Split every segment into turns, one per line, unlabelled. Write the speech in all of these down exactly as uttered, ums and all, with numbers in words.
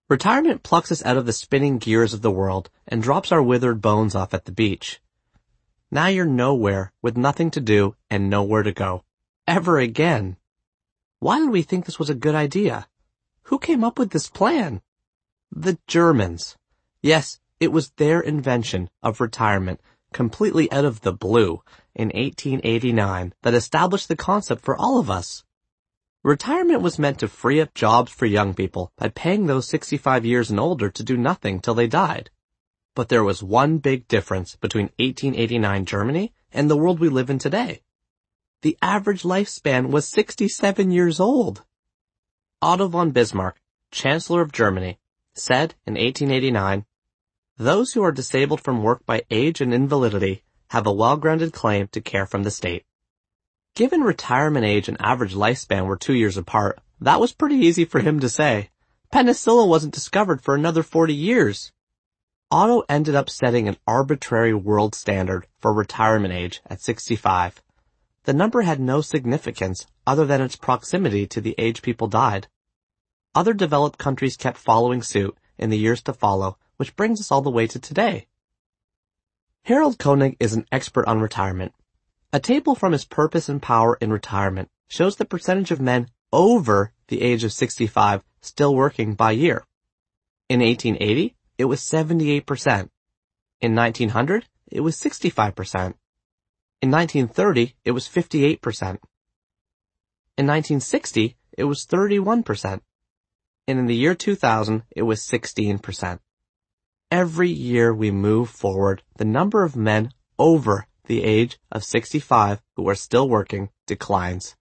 Retirement plucks us out of the spinning gears of the world and drops our withered bones off at the beach. Now you're nowhere with nothing to do and nowhere to go. Ever again. Why did we think this was a good idea? Who came up with this plan? The Germans. Yes, it was their invention of retirement, completely out of the blue, in eighteen eighty-nine, that established the concept for all of us. Retirement was meant to free up jobs for young people by paying those sixty-five years and older to do nothing till they died. But there was one big difference between eighteen eighty-nine Germany and the world we live in today. The average lifespan was sixty-seven years old. Otto von Bismarck, Chancellor of Germany, said in eighteen eighty-nine, "Those who are disabled from work by age and invalidity have a well-grounded claim to care from the state." Given retirement age and average lifespan were two years apart, that was pretty easy for him to say. Penicillin wasn't discovered for another forty years. Otto ended up setting an arbitrary world standard for retirement age at sixty-five. The number had no significance other than its proximity to the age people died. Other developed countries kept following suit in the years to follow, which brings us all the way to today. Harold Koenig is an expert on retirement. A table from his Purpose and Power in Retirement shows the percentage of men over the age of sixty-five still working by year. In eighteen eighty, it was seventy-eight percent. In nineteen hundred, it was sixty-five percent. In nineteen thirty, it was fifty-eight percent. In nineteen sixty, it was thirty-one percent. And in the year two thousand, it was sixteen percent. Every year we move forward, the number of men over the age of sixty-five who are still working declines.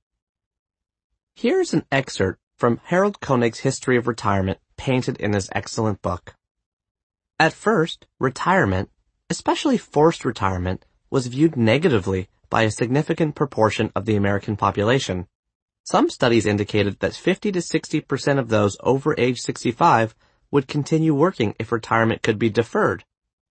Here's an excerpt from Harold Koenig's History of Retirement painted in his excellent book. At first, retirement, especially forced retirement, was viewed negatively by a significant proportion of the American population. Some studies indicated that fifty to sixty percent of those over age sixty-five would continue working if retirement could be deferred.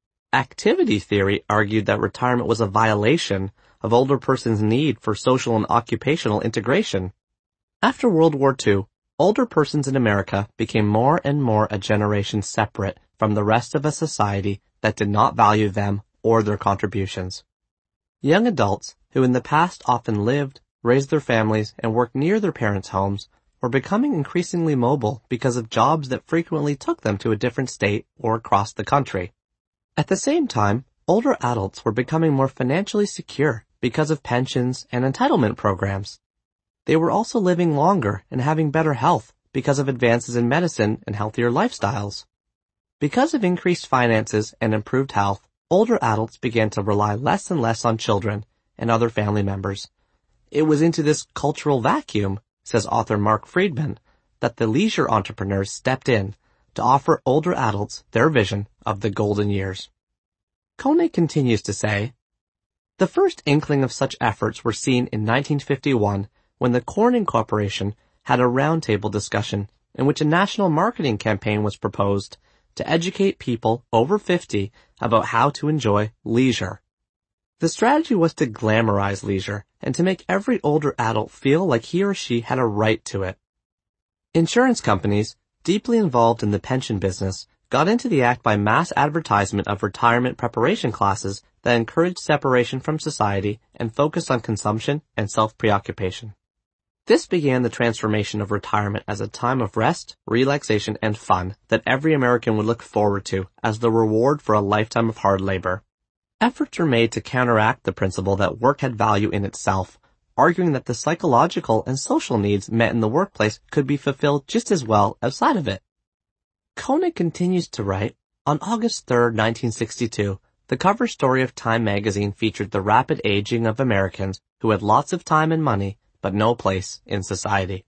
Activity theory argued that retirement was a violation of older persons' need for social and occupational integration. After World War Two, older persons in America became more and more a generation separate from the rest of a society that did not value them or their contributions. Young adults, who in the past often lived, raised their families, and worked near their parents' homes, were becoming increasingly mobile because of jobs that frequently took them to a different state or across the country. At the same time, older adults were becoming more financially secure because of pensions and entitlement programs. They were also living longer and having better health because of advances in medicine and healthier lifestyles. Because of increased finances and improved health, older adults began to rely less and less on children and other family members. It was into this cultural vacuum, says author Mark Friedman, that the leisure entrepreneurs stepped in to offer older adults their vision of the golden years. Koenig continues to say, "The first inkling of such efforts were seen in nineteen fifty-one when the Corning Corporation had a roundtable discussion in which a national marketing campaign was proposed to educate people over fifty about how to enjoy leisure. The strategy was to glamorize leisure and to make every older adult feel like he or she had a right to it. Insurance companies, deeply involved in the pension business, got into the act by mass advertisement of retirement preparation classes that encouraged separation from society and focused on consumption and self-preoccupation. This began the transformation of retirement as a time of rest, relaxation, and fun that every American would look forward to as the reward for a lifetime of hard labor. Efforts were made to counteract the principle that work had value in itself, arguing that the psychological and social needs met in the workplace could be fulfilled just as well outside of it." Koenig continues to write, "On August third, nineteen sixty-two, the cover story of Time magazine featured the rapid aging of Americans who had lots of time and money, but no place in society.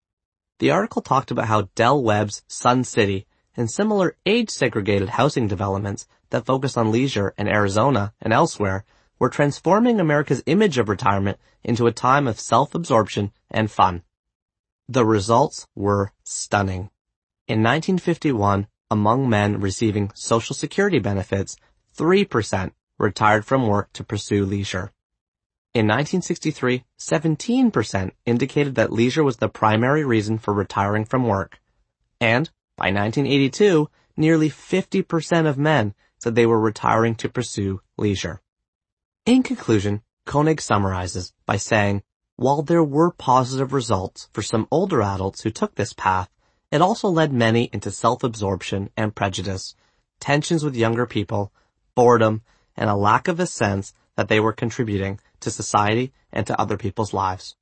The article talked about how Del Webb's Sun City and similar age-segregated housing developments that focused on leisure in Arizona and elsewhere were transforming America's image of retirement into a time of self-absorption and fun. The results were stunning. In nineteen fifty-one, among men receiving Social Security benefits, three percent retired from work to pursue leisure. In nineteen sixty-three, seventeen percent indicated that leisure was the primary reason for retiring from work. And By nineteen eighty-two, nearly fifty percent of men said they were retiring to pursue leisure. In conclusion, Koenig summarizes by saying, while there were positive results for some older adults who took this path, it also led many into self-absorption and prejudice, tensions with younger people, boredom, and a lack of a sense that they were contributing to society and to other people's lives.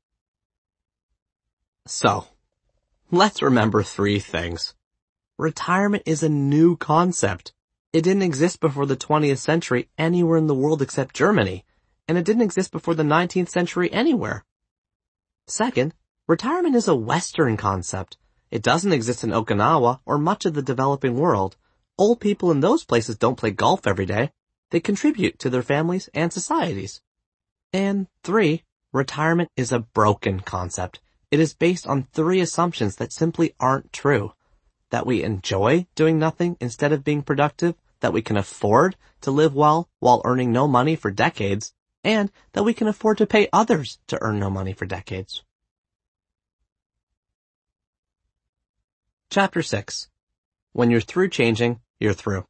So, let's remember three things. Retirement is a new concept. It didn't exist before the twentieth century anywhere in the world except Germany, and it didn't exist before the nineteenth century anywhere. Second, retirement is a Western concept. It doesn't exist in Okinawa or much of the developing world. Old people in those places don't play golf every day. They contribute to their families and societies. And three, retirement is a broken concept. It is based on three assumptions that simply aren't true. That we enjoy doing nothing instead of being productive, that we can afford to live well while earning no money for decades, and that we can afford to pay others to earn no money for decades. Chapter six. When you're through changing, you're through.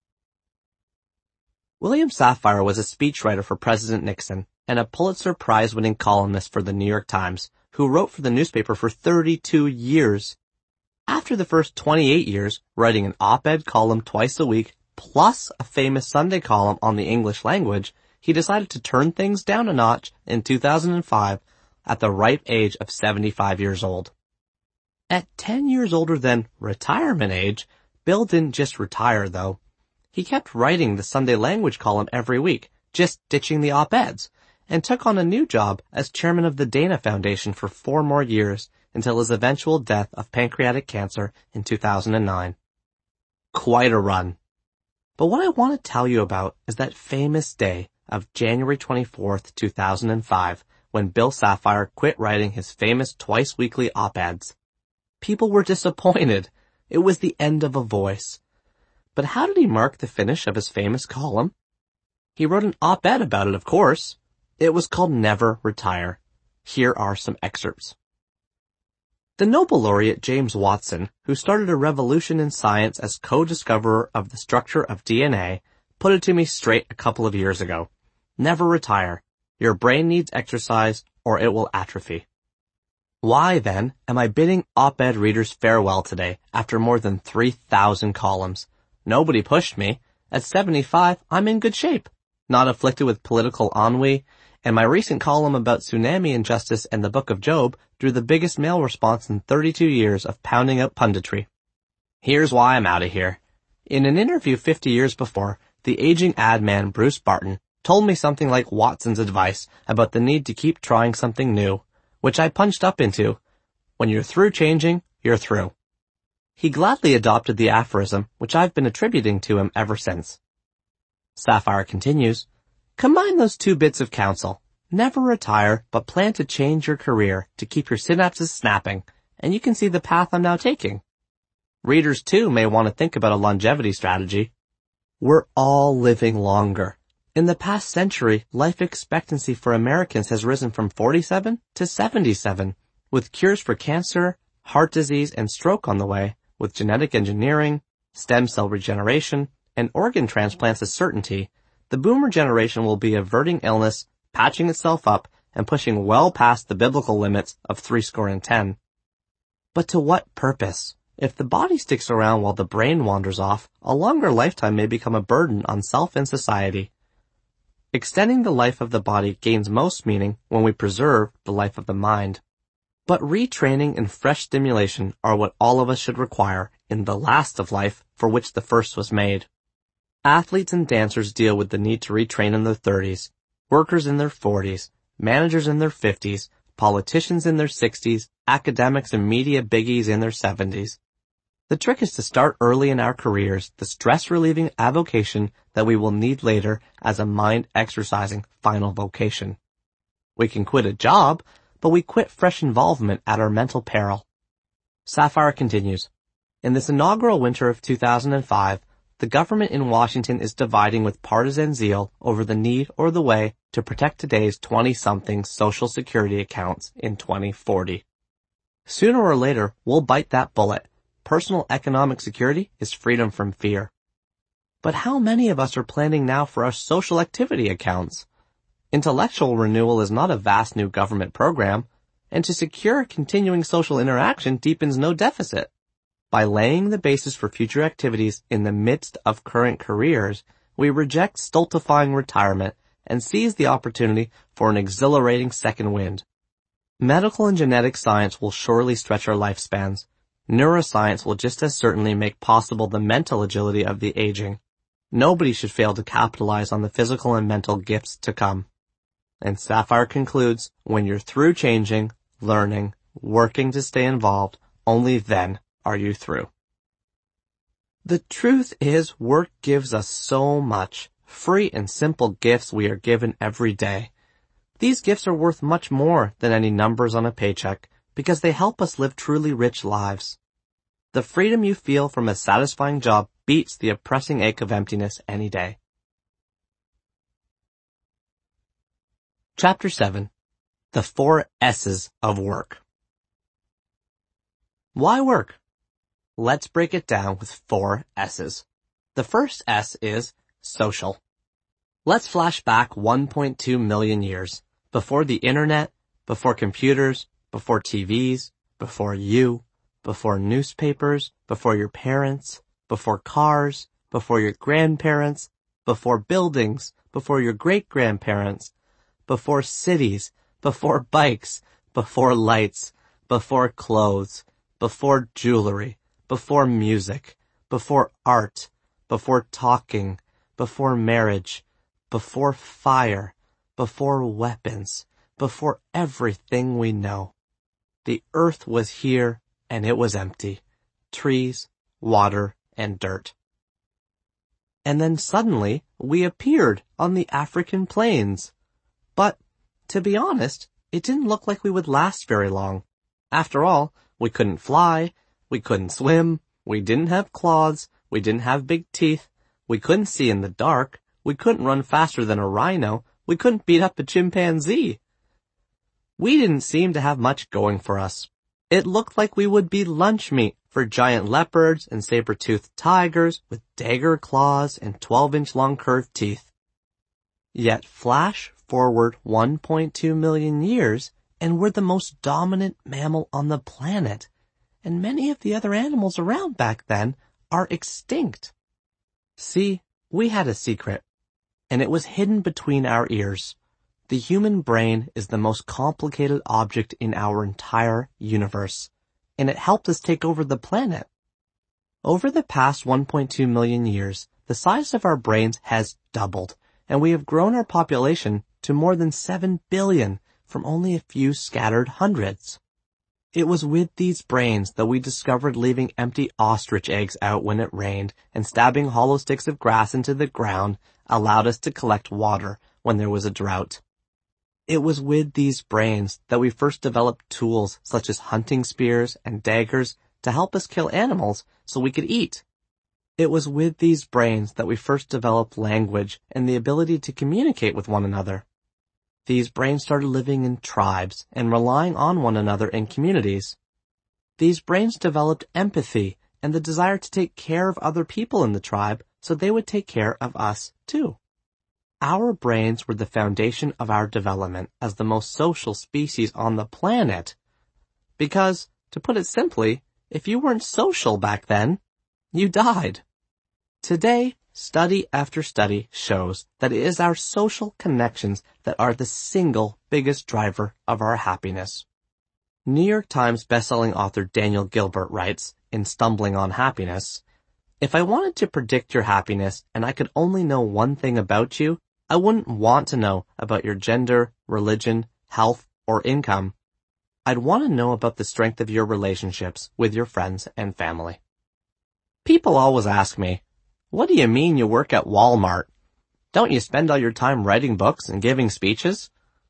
William Safire was a speechwriter for President Nixon and a Pulitzer Prize-winning columnist for the New York Times, who wrote for the newspaper for thirty-two years. After the first twenty-eight years, writing an op-ed column twice a week, plus a famous Sunday column on the English language, he decided to turn things down a notch in two thousand five at the ripe age of seventy-five years old. At ten years older than retirement age, Bill didn't just retire, though. He kept writing the Sunday language column every week, just ditching the op-eds, and took on a new job as chairman of the Dana Foundation for four more years until his eventual death of pancreatic cancer in two thousand nine. Quite a run. But what I want to tell you about is that famous day of January twenty-fourth, two thousand five, when Bill Safire quit writing his famous twice-weekly op-eds. People were disappointed. It was the end of a voice. But how did he mark the finish of his famous column? He wrote an op-ed about it, of course. It was called Never Retire. Here are some excerpts. The Nobel laureate James Watson, who started a revolution in science as co-discoverer of the structure of D N A, put it to me straight a couple of years ago. Never retire. Your brain needs exercise or it will atrophy. Why, then, am I bidding op-ed readers farewell today after more than three thousand columns? Nobody pushed me. At seventy-five, I'm in good shape, not afflicted with political ennui, and my recent column about tsunami injustice and the Book of Job drew the biggest mail response in thirty-two years of pounding out punditry. Here's why I'm out of here. In an interview fifty years before, the aging ad man Bruce Barton told me something like Watson's advice about the need to keep trying something new, which I punched up into. When you're through changing, you're through. He gladly adopted the aphorism, which I've been attributing to him ever since. Safire continues, combine those two bits of counsel. Never retire, but plan to change your career to keep your synapses snapping, and you can see the path I'm now taking. Readers, too, may want to think about a longevity strategy. We're all living longer. In the past century, life expectancy for Americans has risen from forty-seven to seventy-seven, with cures for cancer, heart disease, and stroke on the way, with genetic engineering, stem cell regeneration, and organ transplants a certainty. The boomer generation will be averting illness, patching itself up, and pushing well past the biblical limits of threescore and ten. But to what purpose? If the body sticks around while the brain wanders off, a longer lifetime may become a burden on self and society. Extending the life of the body gains most meaning when we preserve the life of the mind. But retraining and fresh stimulation are what all of us should require in the last of life for which the first was made. Athletes and dancers deal with the need to retrain in their thirties, workers in their forties, managers in their fifties, politicians in their sixties, academics and media biggies in their seventies. The trick is to start early in our careers the stress-relieving avocation that we will need later as a mind-exercising final vocation. We can quit a job, but we quit fresh involvement at our mental peril. Safire continues, in this inaugural winter of two thousand five, the government in Washington is dividing with partisan zeal over the need or the way to protect today's twenty-something Social Security accounts in twenty forty. Sooner or later, we'll bite that bullet, personal economic security is freedom from fear. But how many of us are planning now for our social activity accounts? Intellectual renewal is not a vast new government program, and to secure continuing social interaction deepens no deficit. By laying the basis for future activities in the midst of current careers, we reject stultifying retirement and seize the opportunity for an exhilarating second wind. Medical and genetic science will surely stretch our lifespans. Neuroscience will just as certainly make possible the mental agility of the aging. Nobody should fail to capitalize on the physical and mental gifts to come. And Sapphire concludes, when you're through changing, learning, working to stay involved, only then are you through. The truth is, work gives us so much. Free and simple gifts we are given every day. These gifts are worth much more than any numbers on a paycheck because they help us live truly rich lives. The freedom you feel from a satisfying job beats the oppressing ache of emptiness any day. Chapter seven. The Four S's of Work. Why work? Let's break it down with four S's. The first S is social. Let's flash back one point two million years, before the internet, before computers, before T Vs, before you, before newspapers, before your parents, before cars, before your grandparents, before buildings, before your great-grandparents, before cities, before bikes, before lights, before clothes, before jewelry, before music, before art, before talking, before marriage, before fire, before weapons, before everything we know. The earth was here and it was empty. Trees, water, and dirt. And then suddenly we appeared on the African plains. But, to be honest, it didn't look like we would last very long. After all, we couldn't fly, we couldn't swim, we didn't have claws, we didn't have big teeth, we couldn't see in the dark, we couldn't run faster than a rhino, we couldn't beat up a chimpanzee. We didn't seem to have much going for us. It looked like we would be lunch meat for giant leopards and saber-toothed tigers with dagger claws and twelve-inch long curved teeth. Yet flash forward one point two million years and we're the most dominant mammal on the planet, and many of the other animals around back then are extinct. See, we had a secret, and it was hidden between our ears. The human brain is the most complicated object in our entire universe, and it helped us take over the planet. Over the past one point two million years, the size of our brains has doubled, and we have grown our population to more than seven billion from only a few scattered hundreds. It was with these brains that we discovered leaving empty ostrich eggs out when it rained and stabbing hollow sticks of grass into the ground allowed us to collect water when there was a drought. It was with these brains that we first developed tools such as hunting spears and daggers to help us kill animals so we could eat. It was with these brains that we first developed language and the ability to communicate with one another. These brains started living in tribes and relying on one another in communities. These brains developed empathy and the desire to take care of other people in the tribe so they would take care of us too. Our brains were the foundation of our development as the most social species on the planet. Because, to put it simply, if you weren't social back then, you died. Today, study after study shows that it is our social connections that are the single biggest driver of our happiness. New York Times bestselling author Daniel Gilbert writes, in Stumbling on Happiness, "If I wanted to predict your happiness and I could only know one thing about you, I wouldn't want to know about your gender, religion, health, or income. I'd want to know about the strength of your relationships with your friends and family." People always ask me, "What do you mean you work at Walmart? Don't you spend all your time writing books and giving speeches?"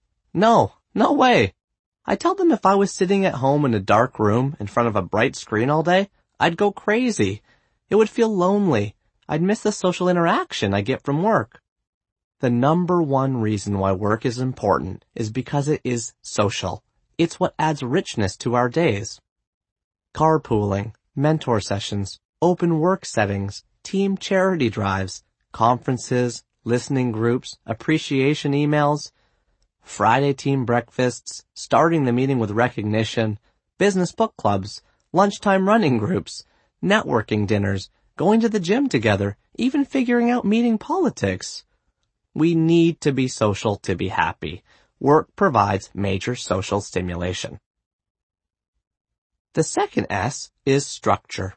No, no way. I tell them if I was sitting at home in a dark room in front of a bright screen all day, I'd go crazy. It would feel lonely. I'd miss the social interaction I get from work. The number one reason why work is important is because it is social. It's what adds richness to our days. Carpooling, mentor sessions, open work settings, team charity drives, conferences, listening groups, appreciation emails, Friday team breakfasts, starting the meeting with recognition, business book clubs, lunchtime running groups, networking dinners, going to the gym together, even figuring out meeting politics. We need to be social to be happy. Work provides major social stimulation. The second S is structure.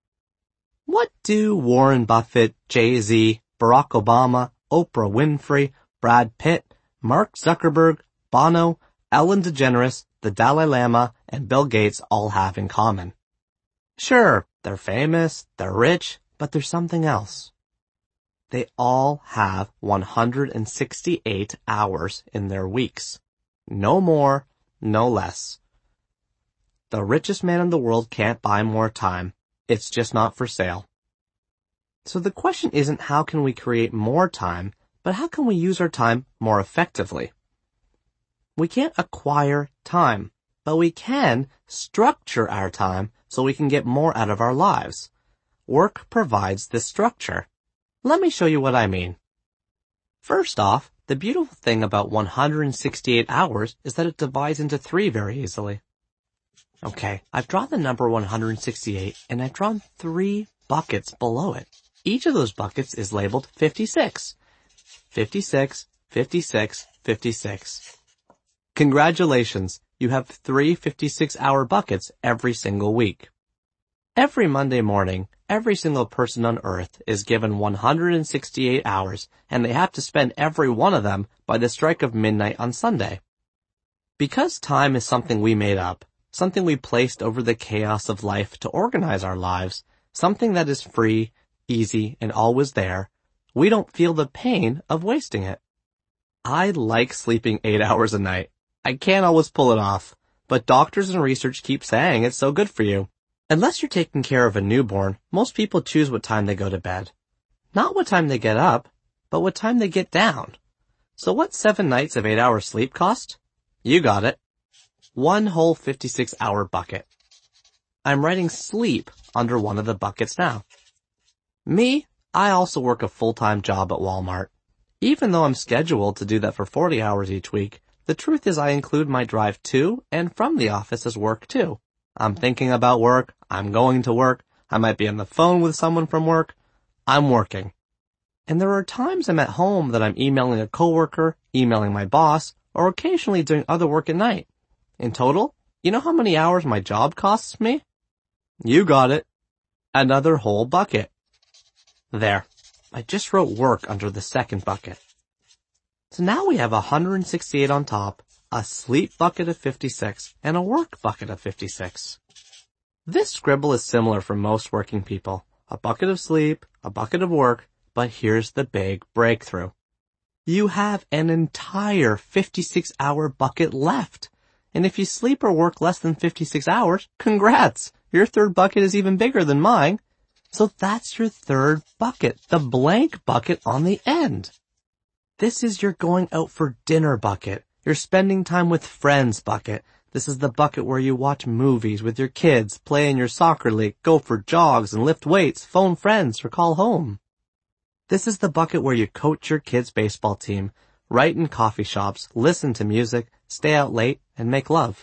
What do Warren Buffett, Jay-Z, Barack Obama, Oprah Winfrey, Brad Pitt, Mark Zuckerberg, Bono, Ellen DeGeneres, the Dalai Lama, and Bill Gates all have in common? Sure, they're famous, they're rich, but there's something else. They all have one hundred sixty-eight hours in their weeks. No more, no less. The richest man in the world can't buy more time. It's just not for sale. So the question isn't how can we create more time, but how can we use our time more effectively? We can't acquire time, but we can structure our time so we can get more out of our lives. Work provides this structure. Let me show you what I mean. First off, the beautiful thing about one hundred sixty-eight hours is that it divides into three very easily. Okay, I've drawn the number one hundred sixty-eight, and I've drawn three buckets below it. Each of those buckets is labeled fifty-six. fifty-six, fifty-six, fifty-six. Congratulations, you have three fifty-six hour buckets every single week. Every Monday morning, every single person on earth is given one hundred sixty-eight hours, and they have to spend every one of them by the strike of midnight on Sunday. Because time is something we made up, something we placed over the chaos of life to organize our lives, something that is free, easy, and always there, we don't feel the pain of wasting it. I like sleeping eight hours a night. I can't always pull it off, but doctors and research keep saying it's so good for you. Unless you're taking care of a newborn, most people choose what time they go to bed. Not what time they get up, but what time they get down. So what's seven nights of eight hours sleep cost? You got it. One whole fifty-six hour bucket. I'm writing sleep under one of the buckets now. Me, I also work a full-time job at Walmart. Even though I'm scheduled to do that for forty hours each week, the truth is I include my drive to and from the office as work too. I'm thinking about work, I'm going to work, I might be on the phone with someone from work, I'm working. And there are times I'm at home that I'm emailing a coworker, emailing my boss, or occasionally doing other work at night. In total, you know how many hours my job costs me? You got it. Another whole bucket. There. I just wrote work under the second bucket. So now we have one hundred sixty-eight on top, a sleep bucket of fifty-six, and a work bucket of fifty-six. This scribble is similar for most working people. A bucket of sleep, a bucket of work, but here's the big breakthrough. You have an entire fifty-six hour bucket left. And if you sleep or work less than fifty-six hours, congrats! Your third bucket is even bigger than mine. So that's your third bucket, the blank bucket on the end. This is your going out for dinner bucket, your spending time with friends bucket. This is the bucket where you watch movies with your kids, play in your soccer league, go for jogs and lift weights, phone friends, or call home. This is the bucket where you coach your kids' baseball team, write in coffee shops, listen to music, stay out late, and make love.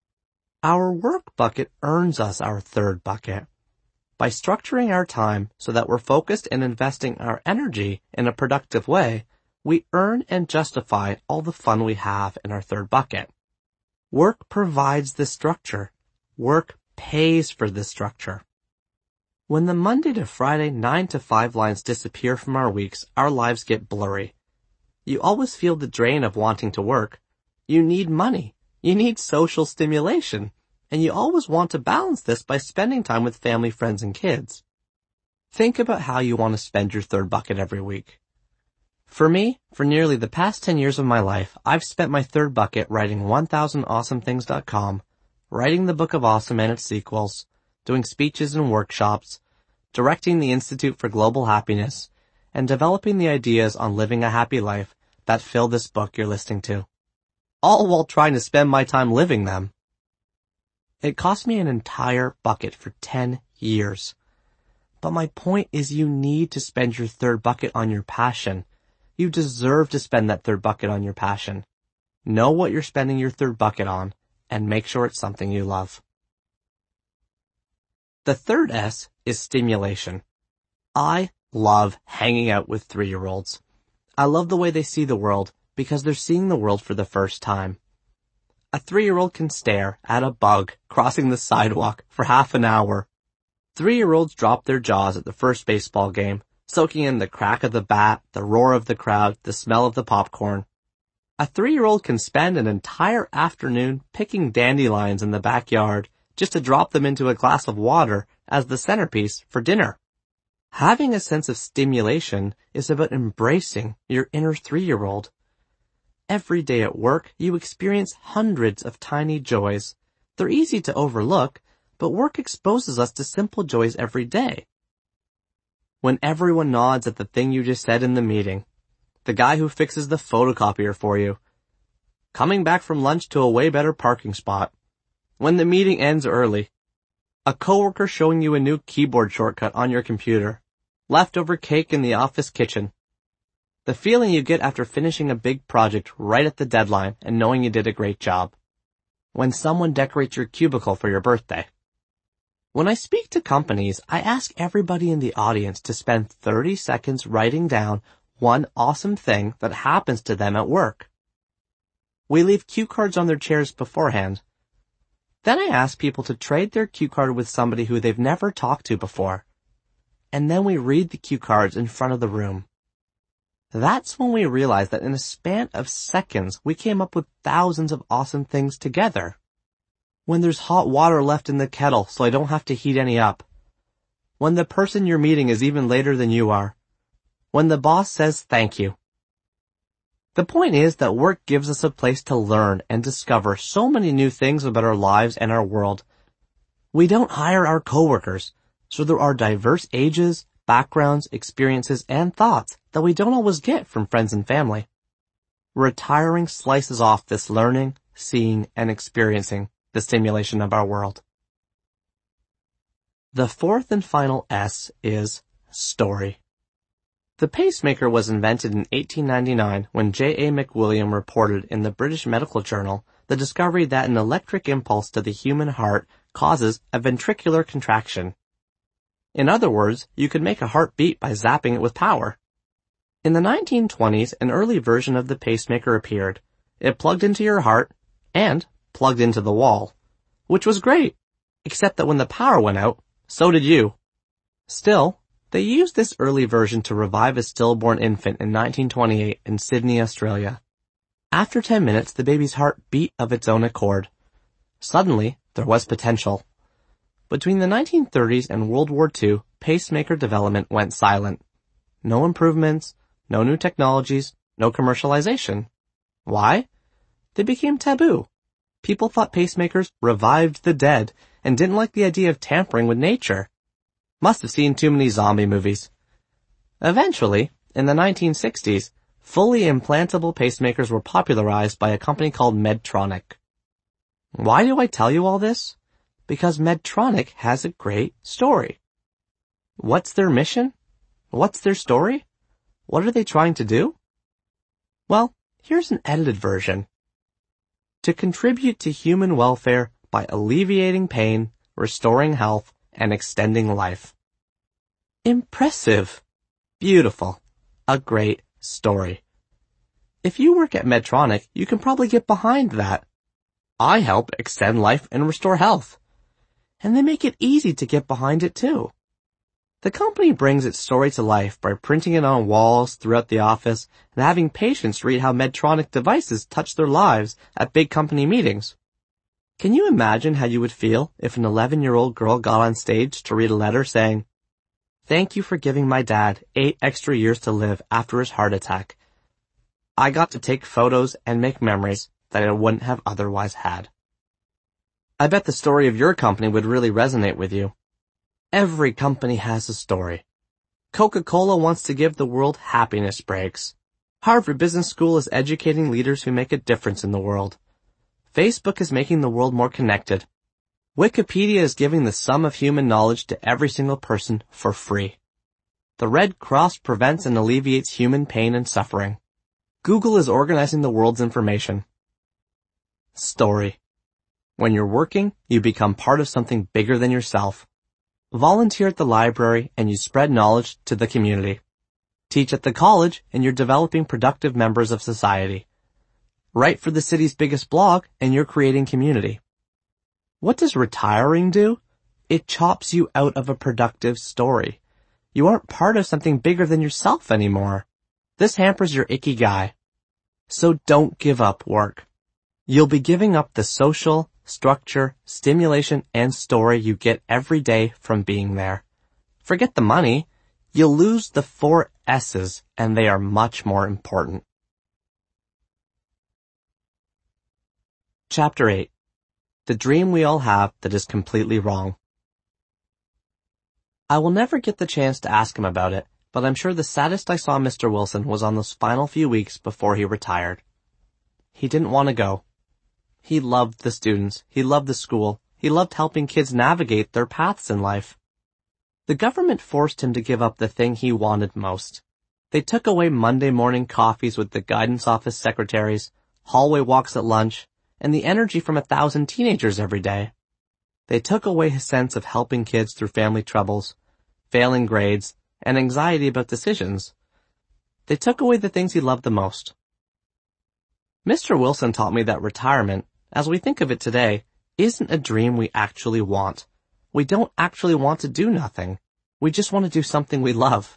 Our work bucket earns us our third bucket. By structuring our time so that we're focused and investing our energy in a productive way, we earn and justify all the fun we have in our third bucket. Work provides this structure. Work pays for this structure. When the Monday to Friday nine to five lines disappear from our weeks, our lives get blurry. You always feel the drain of wanting to work. You need money. You need social stimulation. And you always want to balance this by spending time with family, friends, and kids. Think about how you want to spend your third bucket every week. For me, for nearly the past ten years of my life, I've spent my third bucket writing one thousand awesome things dot com, writing the Book of Awesome and its sequels, doing speeches and workshops, directing the Institute for Global Happiness, and developing the ideas on living a happy life that fill this book you're listening to. All while trying to spend my time living them. It cost me an entire bucket for ten years. But my point is you need to spend your third bucket on your passion. You deserve to spend that third bucket on your passion. Know what you're spending your third bucket on, and make sure it's something you love. The third S is stimulation. I love hanging out with three-year-olds. I love the way they see the world because they're seeing the world for the first time. A three-year-old can stare at a bug crossing the sidewalk for half an hour. Three-year-olds drop their jaws at the first baseball game, soaking in the crack of the bat, the roar of the crowd, the smell of the popcorn. A three-year-old can spend an entire afternoon picking dandelions in the backyard just to drop them into a glass of water as the centerpiece for dinner. Having a sense of stimulation is about embracing your inner three-year-old. Every day at work, you experience hundreds of tiny joys. They're easy to overlook, but work exposes us to simple joys every day. When everyone nods at the thing you just said in the meeting, the guy who fixes the photocopier for you, coming back from lunch to a way better parking spot, when the meeting ends early, a coworker showing you a new keyboard shortcut on your computer, leftover cake in the office kitchen, the feeling you get after finishing a big project right at the deadline and knowing you did a great job, when someone decorates your cubicle for your birthday. When I speak to companies, I ask everybody in the audience to spend thirty seconds writing down one awesome thing that happens to them at work. We leave cue cards on their chairs beforehand. Then I ask people to trade their cue card with somebody who they've never talked to before. And then we read the cue cards in front of the room. That's when we realize that in a span of seconds, we came up with thousands of awesome things together. When there's hot water left in the kettle so I don't have to heat any up. When the person you're meeting is even later than you are. When the boss says thank you. The point is that work gives us a place to learn and discover so many new things about our lives and our world. We don't hire our coworkers, so there are diverse ages, backgrounds, experiences, and thoughts that we don't always get from friends and family. Retiring slices off this learning, seeing, and experiencing the stimulation of our world. The fourth and final S is story. The pacemaker was invented in eighteen ninety-nine when J A McWilliam reported in the British Medical Journal the discovery that an electric impulse to the human heart causes a ventricular contraction. In other words, you could make a heart beat by zapping it with power. In the nineteen twenties, an early version of the pacemaker appeared. It plugged into your heart and plugged into the wall, which was great, except that when the power went out, so did you. Still, they used this early version to revive a stillborn infant in nineteen twenty-eight in Sydney, Australia. After ten minutes, the baby's heart beat of its own accord. Suddenly, there was potential. Between the nineteen thirties and World War Two, pacemaker development went silent. No improvements, no new technologies, no commercialization. Why? They became taboo. People thought pacemakers revived the dead and didn't like the idea of tampering with nature. Must have seen too many zombie movies. Eventually, in the nineteen sixties, fully implantable pacemakers were popularized by a company called Medtronic. Why do I tell you all this? Because Medtronic has a great story. What's their mission? What's their story? What are they trying to do? Well, here's an edited version. To contribute to human welfare by alleviating pain, restoring health, and extending life. Impressive. Beautiful. A great story. If you work at Medtronic, you can probably get behind that. I help extend life and restore health. And they make it easy to get behind it too. The company brings its story to life by printing it on walls throughout the office and having patients read how Medtronic devices touch their lives at big company meetings. Can you imagine how you would feel if an eleven-year-old girl got on stage to read a letter saying, "Thank you for giving my dad eight extra years to live after his heart attack. I got to take photos and make memories that I wouldn't have otherwise had." I bet the story of your company would really resonate with you. Every company has a story. Coca-Cola wants to give the world happiness breaks. Harvard Business School is educating leaders who make a difference in the world. Facebook is making the world more connected. Wikipedia is giving the sum of human knowledge to every single person for free. The Red Cross prevents and alleviates human pain and suffering. Google is organizing the world's information. Story. When you're working, you become part of something bigger than yourself. Volunteer at the library and you spread knowledge to the community. Teach at the college and you're developing productive members of society. Write for the city's biggest blog and you're creating community. What does retiring do? It chops you out of a productive story. You aren't part of something bigger than yourself anymore. This hampers your ikigai. So don't give up work. You'll be giving up the social, structure, stimulation, and story you get every day from being there. Forget the money. You'll lose the four S's, and they are much more important. Chapter eight. The dream we all have that is completely wrong. I will never get the chance to ask him about it, but I'm sure the saddest I saw Mister Wilson was on those final few weeks before he retired. He didn't want to go. He loved the students. He loved the school. He loved helping kids navigate their paths in life. The government forced him to give up the thing he wanted most. They took away Monday morning coffees with the guidance office secretaries, hallway walks at lunch, and the energy from a thousand teenagers every day. They took away his sense of helping kids through family troubles, failing grades, and anxiety about decisions. They took away the things he loved the most. Mister Wilson taught me that retirement, as we think of it today, isn't a dream we actually want. We don't actually want to do nothing. We just want to do something we love.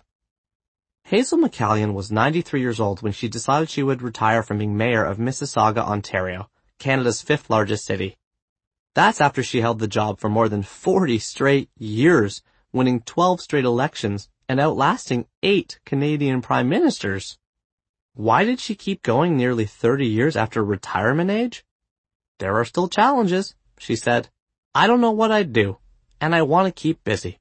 Hazel McCallion was ninety-three years old when she decided she would retire from being mayor of Mississauga, Ontario, Canada's fifth largest city. That's after she held the job for more than forty straight years, winning twelve straight elections and outlasting eight Canadian prime ministers. Why did she keep going nearly thirty years after retirement age? There are still challenges, she said. I don't know what I'd do, and I want to keep busy.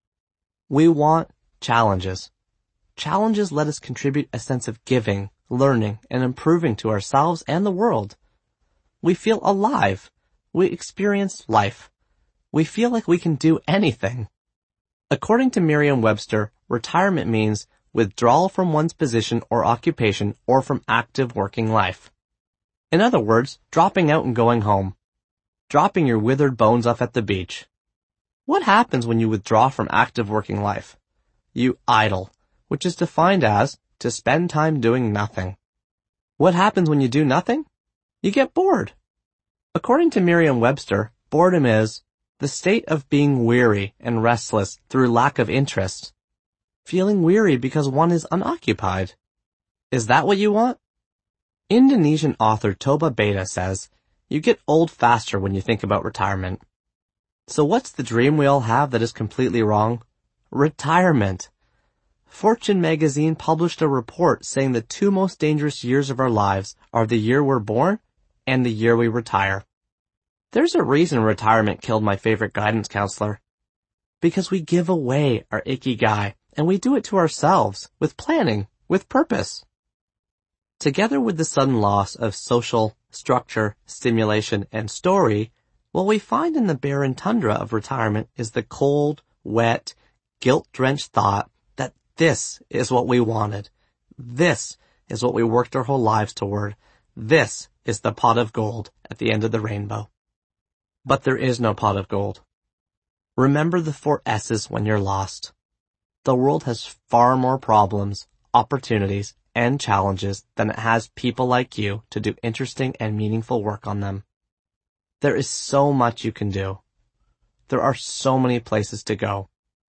We want challenges. Challenges let us contribute a sense of giving, learning, and improving to ourselves and the world. We feel alive. We experience life. We feel like we can do anything. According to Merriam-Webster, retirement means withdrawal from one's position or occupation or from active working life. In other words, dropping out and going home. Dropping your withered bones off at the beach. What happens when you withdraw from active working life? You idle, which is defined as to spend time doing nothing. What happens when you do nothing? You get bored. According to Merriam-Webster, boredom is the state of being weary and restless through lack of interest. Feeling weary because one is unoccupied. Is that what you want? Indonesian author Toba Beta says, you get old faster when you think about retirement. So what's the dream we all have that is completely wrong? Retirement. Fortune magazine published a report saying the two most dangerous years of our lives are the year we're born and the year we retire. There's a reason retirement killed my favorite guidance counselor. Because we give away our ikigai, and we do it to ourselves, with planning, with purpose. Together with the sudden loss of social, structure, stimulation, and story, what we find in the barren tundra of retirement is the cold, wet, guilt-drenched thought that this is what we wanted. This is what we worked our whole lives toward. This is the pot of gold at the end of the rainbow. But there is no pot of gold. Remember the four S's when you're lost. The world has far more problems, opportunities, and challenges than it has people like you to do interesting and meaningful work on them. There is so much you can do. There are so many places to go.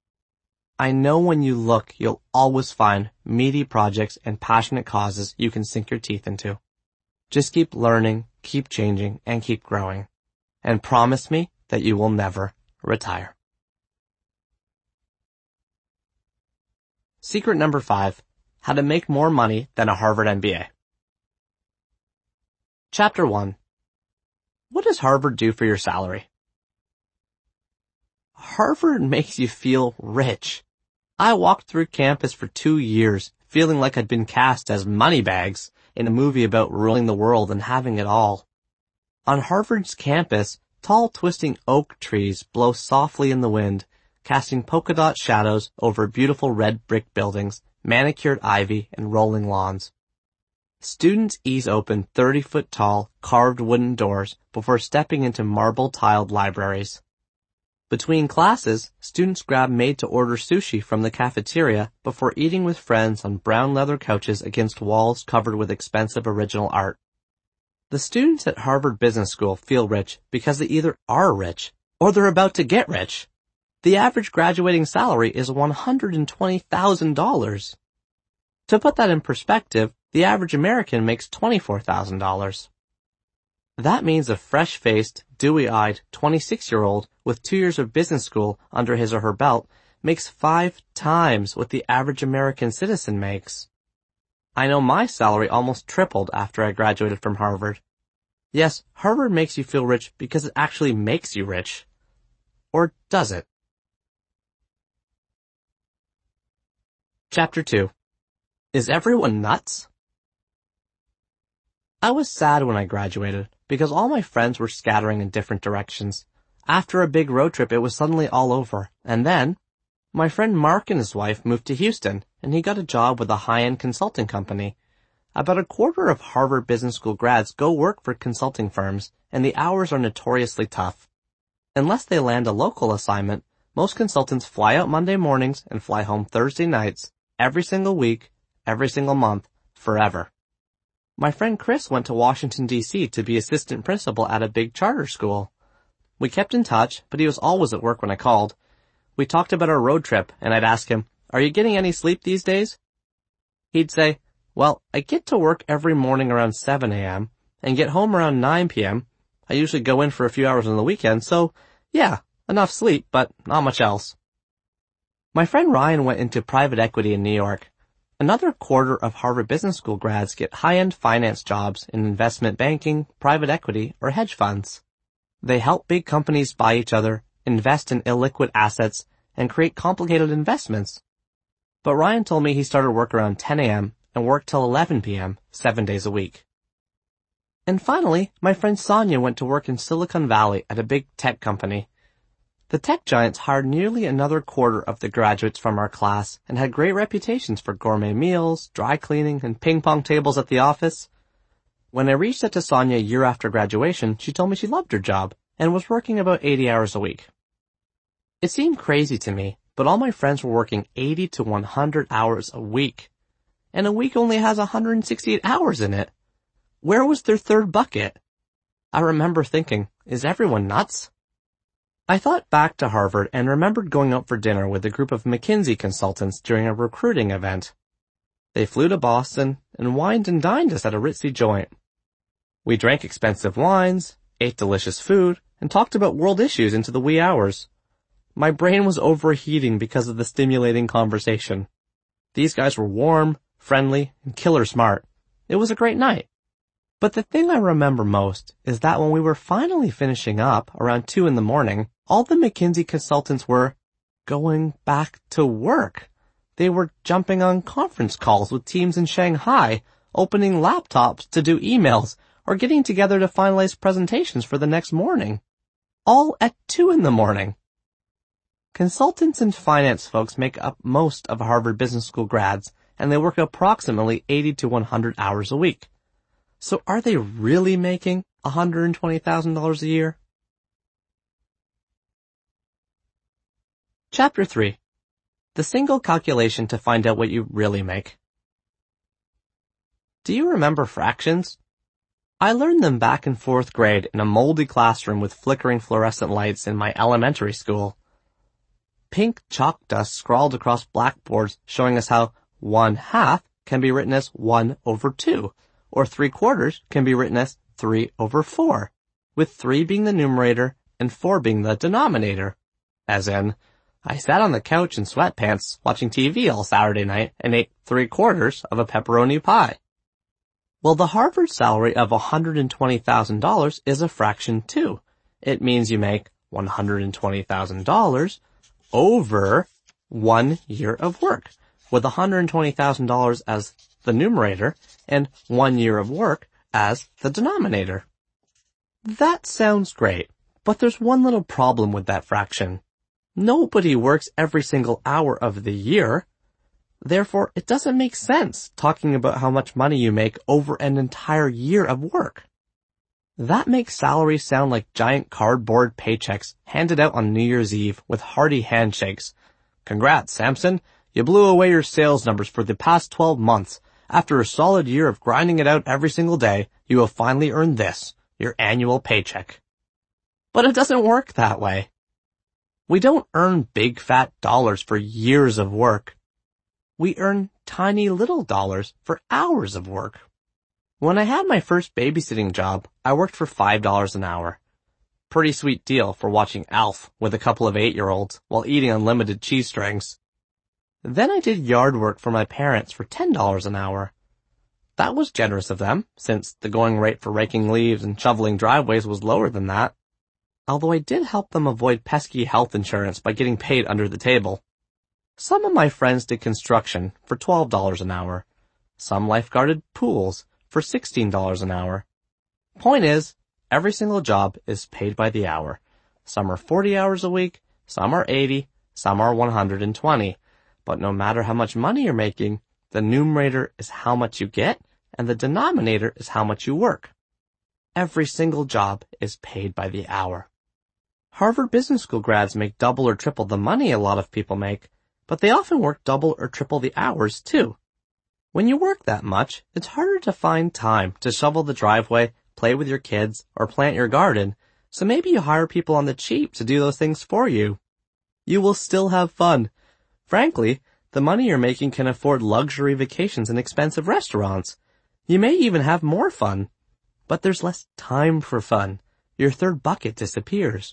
I know when you look, you'll always find meaty projects and passionate causes you can sink your teeth into. Just keep learning, keep changing, and keep growing. And promise me that you will never retire. Secret number five, how to make more money than a Harvard M B A. Chapter one. What does Harvard do for your salary? Harvard makes you feel rich. I walked through campus for two years, feeling like I'd been cast as Moneybags in a movie about ruling the world and having it all. On Harvard's campus, Tall, twisting oak trees blow softly in the wind, casting polka dot shadows over beautiful red brick buildings, manicured ivy, and rolling lawns. Students ease open thirty-foot tall, carved wooden doors before stepping into marble-tiled libraries. Between classes, students grab made-to-order sushi from the cafeteria before eating with friends on brown leather couches against walls covered with expensive original art. The students at Harvard Business School feel rich because they either are rich or they're about to get rich. The average graduating salary is one hundred twenty thousand dollars. To put that in perspective, the average American makes twenty-four thousand dollars. That means a fresh-faced, dewy-eyed twenty-six-year-old with two years of business school under his or her belt makes five times what the average American citizen makes. I know my salary almost tripled after I graduated from Harvard. Yes, Harvard makes you feel rich because it actually makes you rich. Or does it? Chapter two. Is everyone nuts? I was sad when I graduated because all my friends were scattering in different directions. After a big road trip, it was suddenly all over. And then, my friend Mark and his wife moved to Houston, and he got a job with a high-end consulting company. About a quarter of Harvard Business School grads go work for consulting firms, and the hours are notoriously tough. Unless they land a local assignment, most consultants fly out Monday mornings and fly home Thursday nights, every single week, every single month, forever. My friend Chris went to Washington, D C to be assistant principal at a big charter school. We kept in touch, but he was always at work when I called. We talked about our road trip, and I'd ask him, "Are you getting any sleep these days?" He'd say, "Well, I get to work every morning around seven a.m. and get home around nine p.m. I usually go in for a few hours on the weekend, so, yeah, enough sleep, but not much else." My friend Ryan went into private equity in New York. Another quarter of Harvard Business School grads get high-end finance jobs in investment banking, private equity, or hedge funds. They help big companies buy each other, invest in illiquid assets, and create complicated investments. But Ryan told me he started work around ten a.m. and worked till eleven p.m., seven days a week. And finally, my friend Sonia went to work in Silicon Valley at a big tech company. The tech giants hired nearly another quarter of the graduates from our class and had great reputations for gourmet meals, dry cleaning, and ping pong tables at the office. When I reached out to Sonia a year after graduation, she told me she loved her job and was working about eighty hours a week. It seemed crazy to me, but all my friends were working eighty to one hundred hours a week. And a week only has one hundred sixty-eight hours in it. Where was their third bucket? I remember thinking, is everyone nuts? I thought back to Harvard and remembered going out for dinner with a group of McKinsey consultants during a recruiting event. They flew to Boston and wined and dined us at a ritzy joint. We drank expensive wines, ate delicious food, and talked about world issues into the wee hours. My brain was overheating because of the stimulating conversation. These guys were warm, friendly, and killer smart. It was a great night. But the thing I remember most is that when we were finally finishing up around two in the morning, all the McKinsey consultants were going back to work. They were jumping on conference calls with teams in Shanghai, opening laptops to do emails, or getting together to finalize presentations for the next morning. All at two in the morning. Consultants and finance folks make up most of Harvard Business School grads, and they work approximately eighty to one hundred hours a week. So are they really making one hundred twenty thousand dollars a year? Chapter three. The single calculation to find out what you really make. Do you remember fractions? I learned them back in fourth grade in a moldy classroom with flickering fluorescent lights in my elementary school. Pink chalk dust scrawled across blackboards showing us how one half can be written as one over two, or three quarters can be written as three over four, with three being the numerator and four being the denominator. As in, I sat on the couch in sweatpants watching T V all Saturday night and ate three quarters of a pepperoni pie. Well, the Harvard salary of one hundred twenty thousand dollars is a fraction too. It means you make one hundred twenty thousand dollars over one year of work, with one hundred twenty thousand dollars as the numerator and one year of work as the denominator. That sounds great, But there's one little problem with that fraction. Nobody works every single hour of the year. Therefore, it doesn't make sense talking about how much money you make over an entire year of work. That makes salaries sound like giant cardboard paychecks handed out on New Year's Eve with hearty handshakes. Congrats, Samson. You blew away your sales numbers for the past twelve months. After a solid year of grinding it out every single day, you will finally earn this, your annual paycheck. But it doesn't work that way. We don't earn big fat dollars for years of work. We earn tiny little dollars for hours of work. When I had my first babysitting job, I worked for five dollars an hour. Pretty sweet deal for watching Alf with a couple of eight-year-olds while eating unlimited cheese strings. Then I did yard work for my parents for ten dollars an hour. That was generous of them, since the going rate for raking leaves and shoveling driveways was lower than that. Although I did help them avoid pesky health insurance by getting paid under the table. Some of my friends did construction for twelve dollars an hour. Some lifeguarded pools for sixteen dollars an hour. Point is, every single job is paid by the hour. Some are forty hours a week, some are eighty, some are one hundred twenty. But no matter how much money you're making, the numerator is how much you get, and the denominator is how much you work. Every single job is paid by the hour. Harvard Business School grads make double or triple the money a lot of people make, but they often work double or triple the hours too. When you work that much, it's harder to find time to shovel the driveway, play with your kids, or plant your garden, so maybe you hire people on the cheap to do those things for you. You will still have fun. Frankly, the money you're making can afford luxury vacations and expensive restaurants. You may even have more fun. But there's less time for fun. Your third bucket disappears.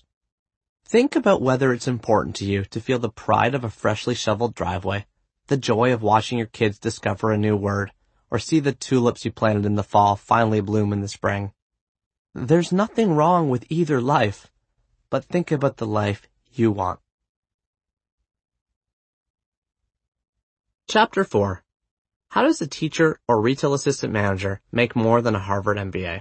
Think about whether it's important to you to feel the pride of a freshly shoveled driveway, the joy of watching your kids discover a new word, or see the tulips you planted in the fall finally bloom in the spring. There's nothing wrong with either life, but think about the life you want. Chapter four. How does a teacher or retail assistant manager make more than a Harvard M B A?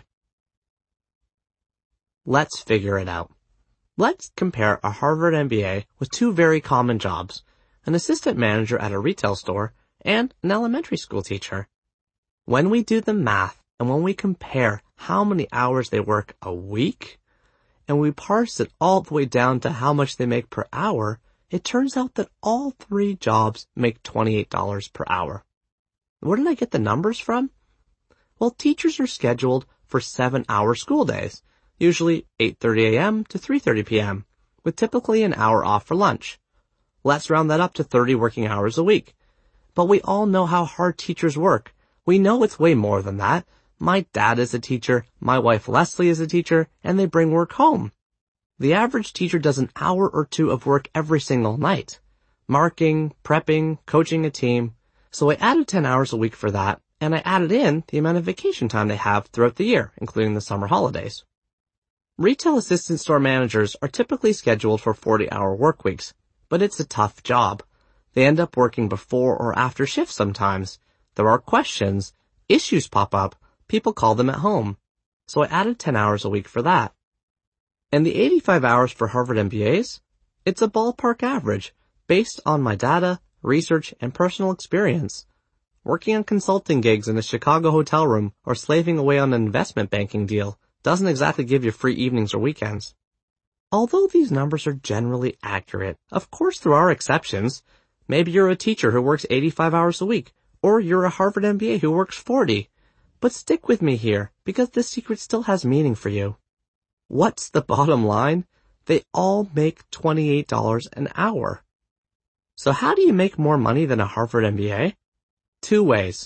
Let's figure it out. Let's compare a Harvard M B A with two very common jobs, an assistant manager at a retail store and an elementary school teacher. When we do the math and when we compare how many hours they work a week, and we parse it all the way down to how much they make per hour, it turns out that all three jobs make twenty-eight dollars per hour. Where did I get the numbers from? Well, teachers are scheduled for seven-hour school days, usually eight thirty a.m. to three thirty p.m., with typically an hour off for lunch. Let's round that up to thirty working hours a week. But we all know how hard teachers work. We know it's way more than that. My dad is a teacher, my wife Leslie is a teacher, and they bring work home. The average teacher does an hour or two of work every single night. Marking, prepping, coaching a team. So I added ten hours a week for that, and I added in the amount of vacation time they have throughout the year, including the summer holidays. Retail assistant store managers are typically scheduled for forty-hour work weeks, but it's a tough job. They end up working before or after shifts sometimes. There are questions, issues pop up, people call them at home. So I added ten hours a week for that. And the eighty-five hours for Harvard M B As? It's a ballpark average, based on my data, research, and personal experience. Working on consulting gigs in a Chicago hotel room or slaving away on an investment banking deal doesn't exactly give you free evenings or weekends. Although these numbers are generally accurate, of course there are exceptions. Maybe you're a teacher who works eighty-five hours a week, or you're a Harvard M B A who works forty. But stick with me here, because this secret still has meaning for you. What's the bottom line? They all make twenty-eight dollars an hour. So how do you make more money than a Harvard M B A? Two ways.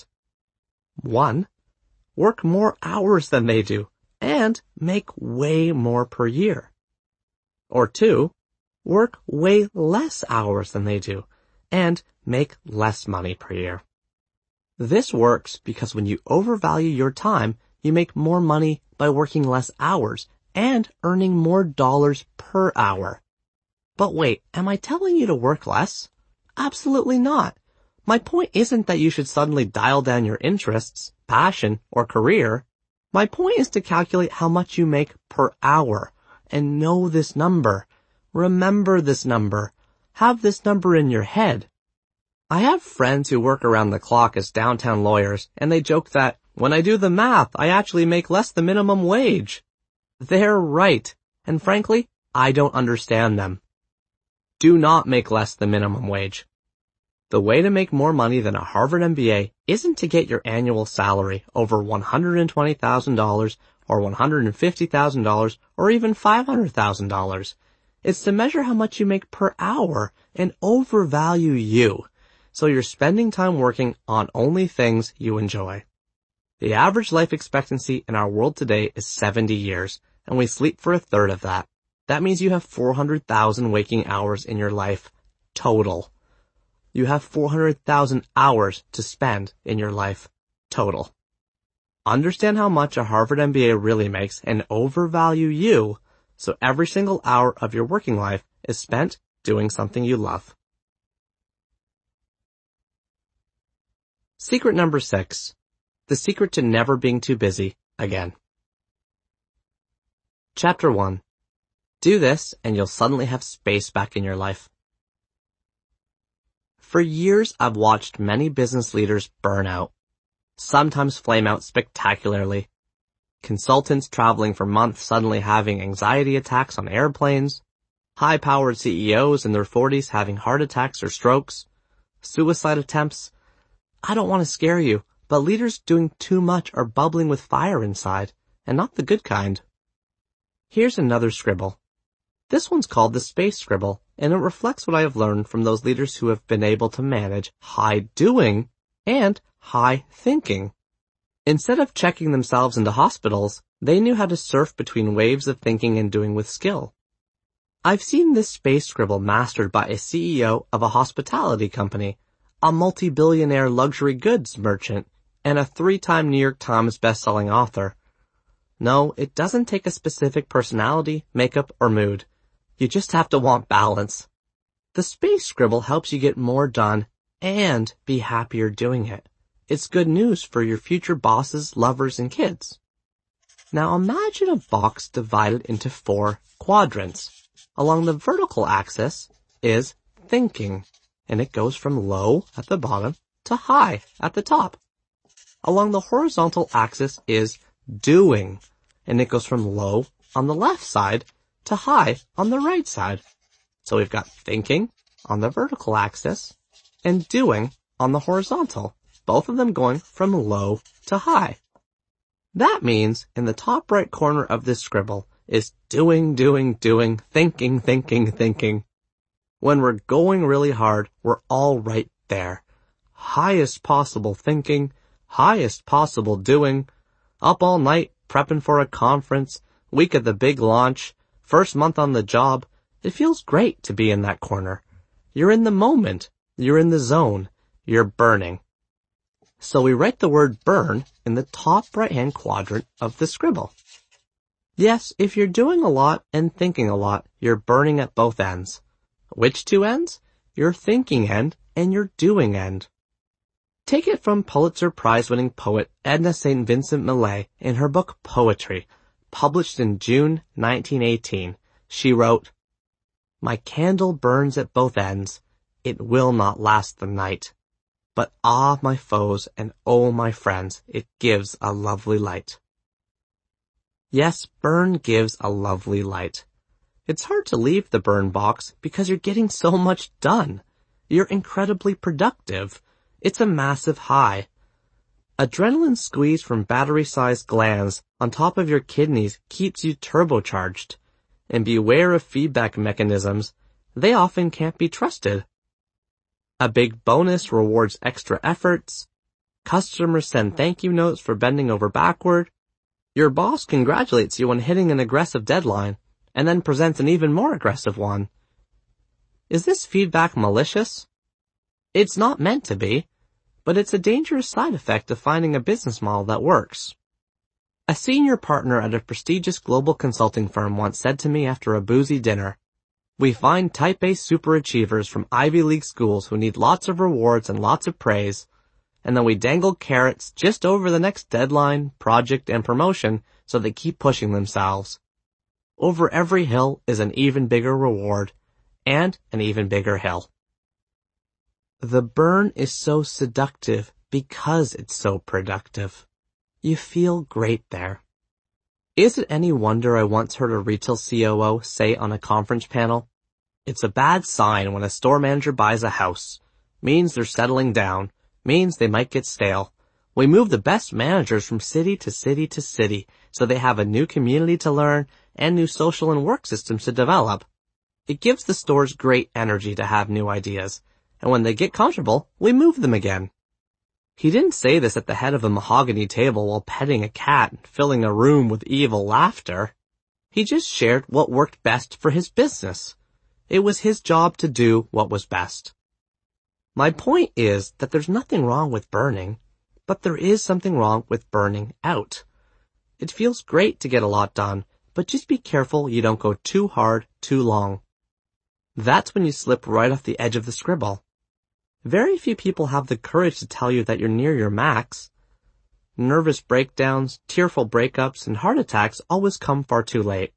One, work more hours than they do, and make way more per year. Or two, work way less hours than they do, and make less money per year. This works because when you overvalue your time, you make more money by working less hours and earning more dollars per hour. But wait, am I telling you to work less? Absolutely not. My point isn't that you should suddenly dial down your interests, passion, or career. My point is to calculate how much you make per hour and know this number. Remember this number. Have this number in your head. I have friends who work around the clock as downtown lawyers, and they joke that, when I do the math, I actually make less than minimum wage. They're right, and frankly, I don't understand them. Do not make less than minimum wage. The way to make more money than a Harvard M B A isn't to get your annual salary over one hundred twenty thousand dollars or one hundred fifty thousand dollars or even five hundred thousand dollars. It's to measure how much you make per hour and overvalue you, so you're spending time working on only things you enjoy. The average life expectancy in our world today is seventy years, and we sleep for a third of that. That means you have four hundred thousand waking hours in your life total. You have four hundred thousand hours to spend in your life total. Understand how much a Harvard M B A really makes and overvalue you, so every single hour of your working life is spent doing something you love. Secret number six. The secret to never being too busy again. Chapter one. Do this and you'll suddenly have space back in your life. For years, I've watched many business leaders burn out, sometimes flame out spectacularly. Consultants traveling for months suddenly having anxiety attacks on airplanes, high-powered C E Os in their forties having heart attacks or strokes, suicide attempts. I don't want to scare you, but leaders doing too much are bubbling with fire inside, and not the good kind. Here's another scribble. This one's called the space scribble, and it reflects what I have learned from those leaders who have been able to manage high doing and high thinking. Instead of checking themselves into hospitals, they knew how to surf between waves of thinking and doing with skill. I've seen this space scribble mastered by a C E O of a hospitality company, a multi-billionaire luxury goods merchant, and a three-time New York Times best-selling author. No, it doesn't take a specific personality, makeup, or mood. You just have to want balance. The space scribble helps you get more done and be happier doing it. It's good news for your future bosses, lovers, and kids. Now imagine a box divided into four quadrants. Along the vertical axis is thinking, and it goes from low at the bottom to high at the top. Along the horizontal axis is doing, and it goes from low on the left side to high on the right side. So we've got thinking on the vertical axis and doing on the horizontal, both of them going from low to high. That means in the top right corner of this scribble is doing, doing, doing, thinking, thinking, thinking. When we're going really hard, we're all right there. Highest possible thinking, highest possible doing, up all night prepping for a conference, week of the big launch, first month on the job. It feels great to be in that corner. You're in the moment. You're in the zone. You're burning. So we write the word burn in the top right-hand quadrant of the scribble. Yes, if you're doing a lot and thinking a lot, you're burning at both ends. Which two ends? Your thinking end and your doing end. Take it from Pulitzer Prize-winning poet Edna Saint Vincent Millay in her book Poetry, published in June nineteen eighteen. She wrote, "My candle burns at both ends. It will not last the night. But ah, my foes, and oh, my friends, it gives a lovely light." Yes, burn gives a lovely light. It's hard to leave the burn box because you're getting so much done. You're incredibly productive. It's a massive high. Adrenaline squeeze from battery-sized glands on top of your kidneys keeps you turbocharged. And beware of feedback mechanisms. They often can't be trusted. A big bonus rewards extra efforts. Customers send thank you notes for bending over backward. Your boss congratulates you on hitting an aggressive deadline and then presents an even more aggressive one. Is this feedback malicious? It's not meant to be, but it's a dangerous side effect of finding a business model that works. A senior partner at a prestigious global consulting firm once said to me after a boozy dinner, "We find type A superachievers from Ivy League schools who need lots of rewards and lots of praise, and then we dangle carrots just over the next deadline, project, and promotion so they keep pushing themselves. Over every hill is an even bigger reward, and an even bigger hill. The burn is so seductive because it's so productive. You feel great there. Is it any wonder I once heard a retail C O O say on a conference panel, "It's a bad sign when a store manager buys a house. Means they're settling down. Means they might get stale. We move the best managers from city to city to city so they have a new community to learn and new social and work systems to develop. It gives the stores great energy to have new ideas, and when they get comfortable, we move them again." He didn't say this at the head of a mahogany table while petting a cat and filling a room with evil laughter. He just shared what worked best for his business. It was his job to do what was best. My point is that there's nothing wrong with burning, but there is something wrong with burning out. It feels great to get a lot done, but just be careful you don't go too hard, too long. That's when you slip right off the edge of the scribble. Very few people have the courage to tell you that you're near your max. Nervous breakdowns, tearful breakups, and heart attacks always come far too late.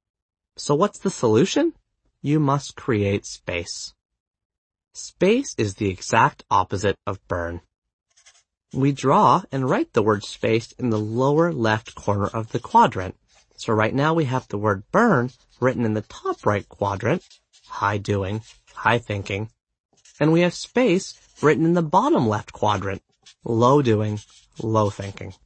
So what's the solution? You must create space. Space is the exact opposite of burn. We draw and write the word space in the lower left corner of the quadrant. So right now we have the word burn written in the top right quadrant, high doing, high thinking. And we have space written in the bottom left quadrant, low doing, low thinking.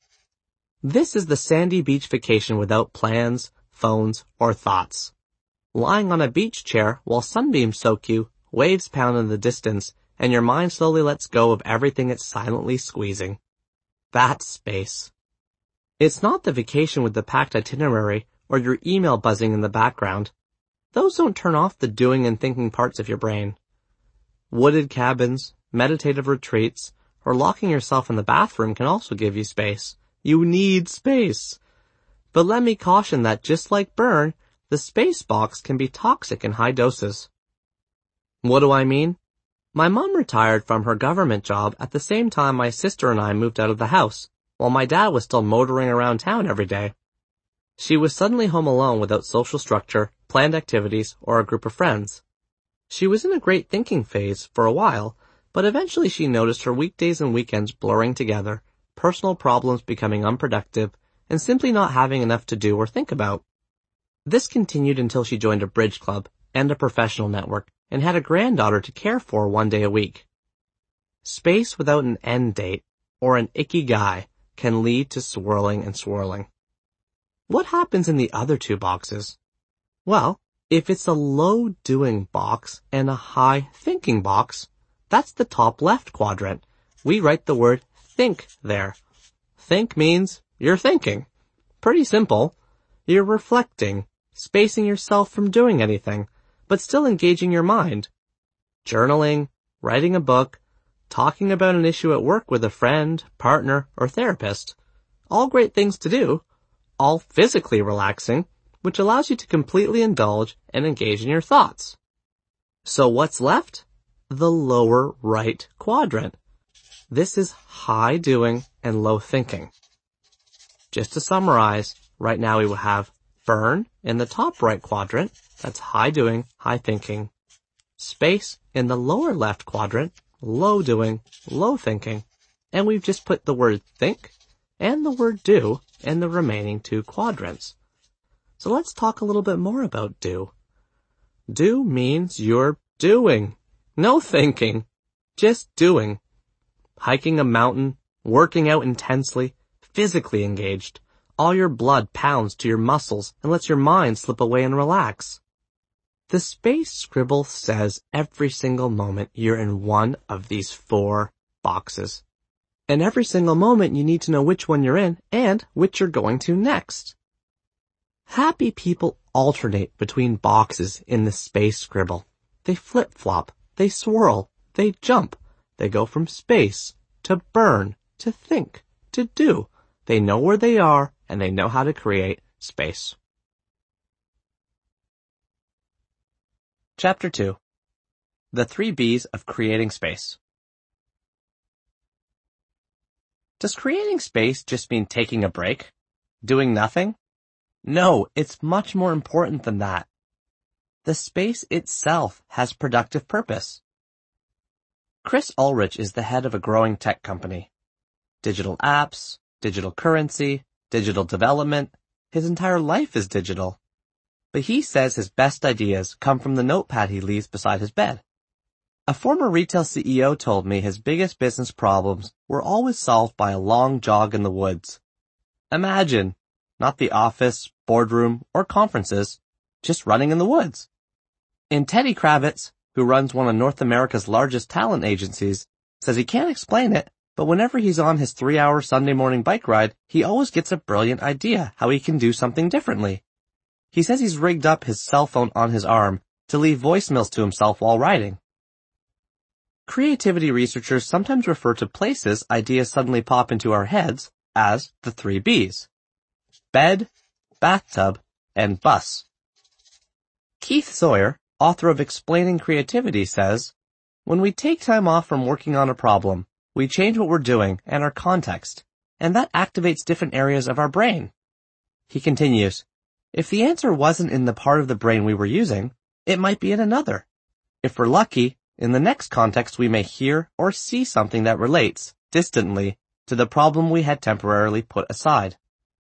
This is the sandy beach vacation without plans, phones, or thoughts. Lying on a beach chair while sunbeams soak you, waves pound in the distance, and your mind slowly lets go of everything it's silently squeezing. That's space. It's not the vacation with the packed itinerary or your email buzzing in the background. Those don't turn off the doing and thinking parts of your brain. Wooded cabins, meditative retreats, or locking yourself in the bathroom can also give you space. You need space. But let me caution that just like burn, the space box can be toxic in high doses. What do I mean? My mom retired from her government job at the same time my sister and I moved out of the house, while my dad was still motoring around town every day. She was suddenly home alone without social structure, planned activities, or a group of friends. She was in a great thinking phase for a while, but eventually she noticed her weekdays and weekends blurring together, personal problems becoming unproductive, and simply not having enough to do or think about. This continued until she joined a bridge club and a professional network and had a granddaughter to care for one day a week. Space without an end date or an ikigai can lead to swirling and swirling. What happens in the other two boxes? Well, if it's a low doing box and a high thinking box, that's the top left quadrant. We write the word think there. Think means you're thinking. Pretty simple. You're reflecting, spacing yourself from doing anything, but still engaging your mind. Journaling, writing a book, talking about an issue at work with a friend, partner, or therapist. All great things to do, all physically relaxing, which allows you to completely indulge and engage in your thoughts. So what's left? The lower right quadrant. This is high doing and low thinking. Just to summarize, right now we will have burn in the top right quadrant, that's high doing, high thinking. Space in the lower left quadrant, low doing, low thinking. And we've just put the word think and the word do in the remaining two quadrants. So let's talk a little bit more about do. Do means you're doing. No thinking. Just doing. Hiking a mountain, working out intensely, physically engaged. All your blood pounds to your muscles and lets your mind slip away and relax. The space scribble says every single moment you're in one of these four boxes. And every single moment you need to know which one you're in and which you're going to next. Happy people alternate between boxes in the space scribble. They flip-flop, they swirl, they jump. They go from space to burn, to think, to do. They know where they are and they know how to create space. Chapter two. The three B's of creating space. Does creating space just mean taking a break? Doing nothing? No, it's much more important than that. The space itself has productive purpose. Chris Ulrich is the head of a growing tech company. Digital apps, digital currency, digital development. His entire life is digital. But he says his best ideas come from the notepad he leaves beside his bed. A former retail C E O told me his biggest business problems were always solved by a long jog in the woods. Imagine, not the office, boardroom, or conferences, just running in the woods. And Teddy Kravitz, who runs one of North America's largest talent agencies, says he can't explain it, but whenever he's on his three-hour Sunday morning bike ride, he always gets a brilliant idea how he can do something differently. He says he's rigged up his cell phone on his arm to leave voicemails to himself while riding. Creativity researchers sometimes refer to places ideas suddenly pop into our heads as the three B's: bed, bathtub, and bus. Keith Sawyer, author of Explaining Creativity, says, "When we take time off from working on a problem, we change what we're doing and our context, and that activates different areas of our brain." He continues, "If the answer wasn't in the part of the brain we were using, it might be in another. If we're lucky, in the next context we may hear or see something that relates, distantly, to the problem we had temporarily put aside."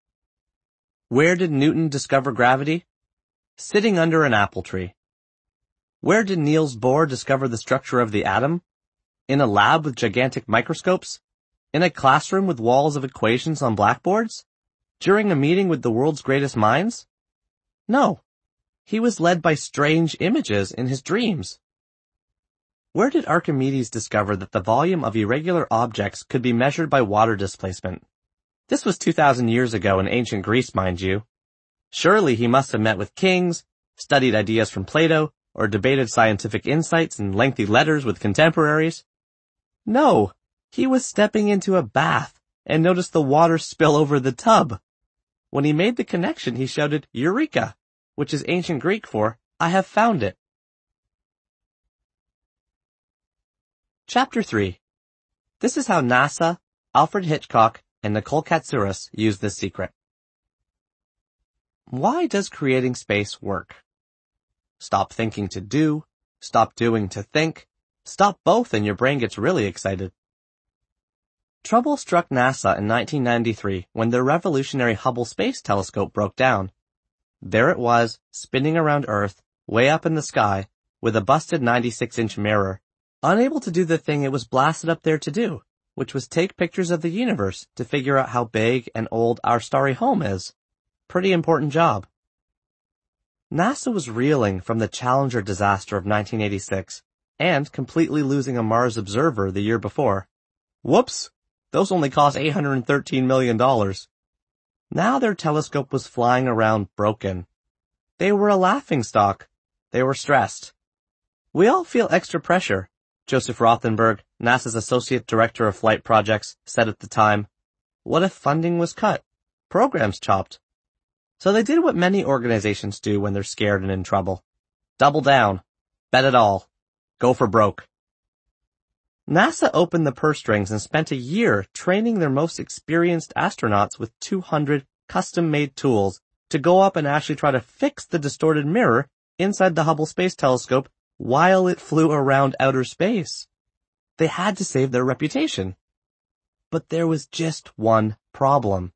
Where did Newton discover gravity? Sitting under an apple tree. Where did Niels Bohr discover the structure of the atom? In a lab with gigantic microscopes? In a classroom with walls of equations on blackboards? During a meeting with the world's greatest minds? No. He was led by strange images in his dreams. Where did Archimedes discover that the volume of irregular objects could be measured by water displacement? This was two thousand years ago in ancient Greece, mind you. Surely he must have met with kings, studied ideas from Plato, or debated scientific insights in lengthy letters with contemporaries. No, he was stepping into a bath and noticed the water spill over the tub. When he made the connection, he shouted, "Eureka!" which is ancient Greek for, "I have found it." Chapter three. This is how NASA, Alfred Hitchcock, and Nicole Katsouras use this secret. Why does creating space work? Stop thinking to do, stop doing to think, stop both and your brain gets really excited. Trouble struck NASA in nineteen ninety-three when their revolutionary Hubble Space Telescope broke down. There it was, spinning around Earth, way up in the sky, with a busted ninety-six inch mirror, unable to do the thing it was blasted up there to do, which was take pictures of the universe to figure out how big and old our starry home is. Pretty important job. NASA was reeling from the Challenger disaster of nineteen eighty-six and completely losing a Mars observer the year before. Whoops! Those only cost eight hundred thirteen million dollars. Now their telescope was flying around broken. They were a laughingstock. They were stressed. We all feel extra pressure, Joseph Rothenberg, NASA's Associate Director of Flight Projects, said at the time. What if funding was cut? Programs chopped? So they did what many organizations do when they're scared and in trouble. Double down. Bet it all. Go for broke. NASA opened the purse strings and spent a year training their most experienced astronauts with two hundred custom-made tools to go up and actually try to fix the distorted mirror inside the Hubble Space Telescope while it flew around outer space. They had to save their reputation. But there was just one problem.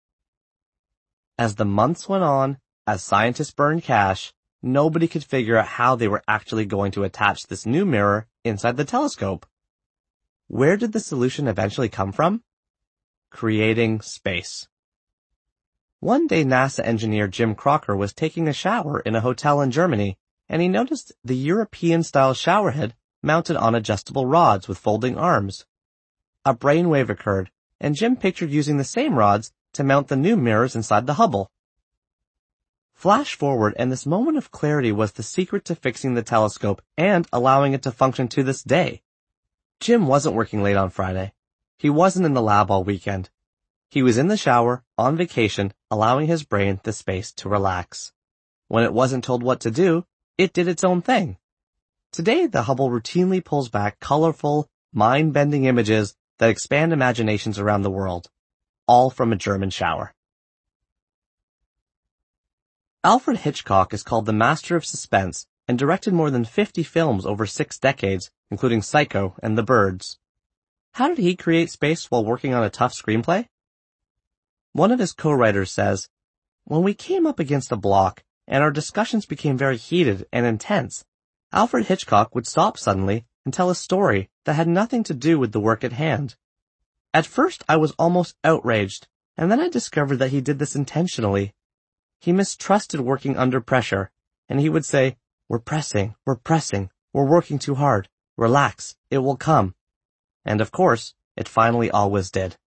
As the months went on, as scientists burned cash, nobody could figure out how they were actually going to attach this new mirror inside the telescope. Where did the solution eventually come from? Creating space. One day NASA engineer Jim Crocker was taking a shower in a hotel in Germany, and he noticed the European-style showerhead mounted on adjustable rods with folding arms. A brainwave occurred, and Jim pictured using the same rods to mount the new mirrors inside the Hubble. Flash forward, and this moment of clarity was the secret to fixing the telescope and allowing it to function to this day. Jim wasn't working late on Friday. He wasn't in the lab all weekend. He was in the shower, on vacation, allowing his brain the space to relax. When it wasn't told what to do, it did its own thing. Today, the Hubble routinely pulls back colorful, mind-bending images that expand imaginations around the world, all from a German shower. Alfred Hitchcock is called the master of suspense and directed more than fifty films over six decades, including Psycho and The Birds. How did he create space while working on a tough screenplay? One of his co-writers says, "When we came up against a block and our discussions became very heated and intense, Alfred Hitchcock would stop suddenly and tell a story that had nothing to do with the work at hand. At first I was almost outraged, and then I discovered that he did this intentionally. He mistrusted working under pressure, and he would say, 'We're pressing, we're pressing, we're working too hard. Relax, it will come.' And of course, it finally always did."